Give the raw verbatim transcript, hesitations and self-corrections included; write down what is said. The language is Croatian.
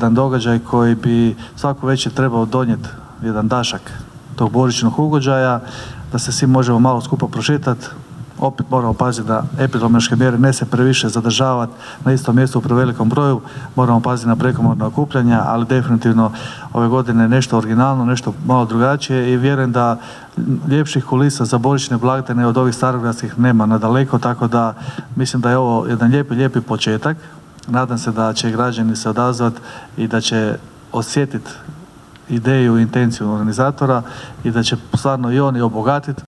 jedan događaj koji bi svako večer trebao donijeti jedan dašak tog božićnog ugođaja, da se svi možemo malo skupa prošetati. Opet moramo paziti da epidemiološke mjere ne se previše zadržavati na istom mjestu u prevelikom broju, moramo paziti na prekomjerna okupljanja, ali definitivno ove godine nešto originalno, nešto malo drugačije i vjerujem da ljepših kulisa za božićne blagdane od ovih starogradskih nema nadaleko, tako da mislim da je ovo jedan lijepi, lijepi početak. Nadam se da će građani se odazvati i da će osjetiti ideju i intenciju organizatora i da će stvarno i oni obogatiti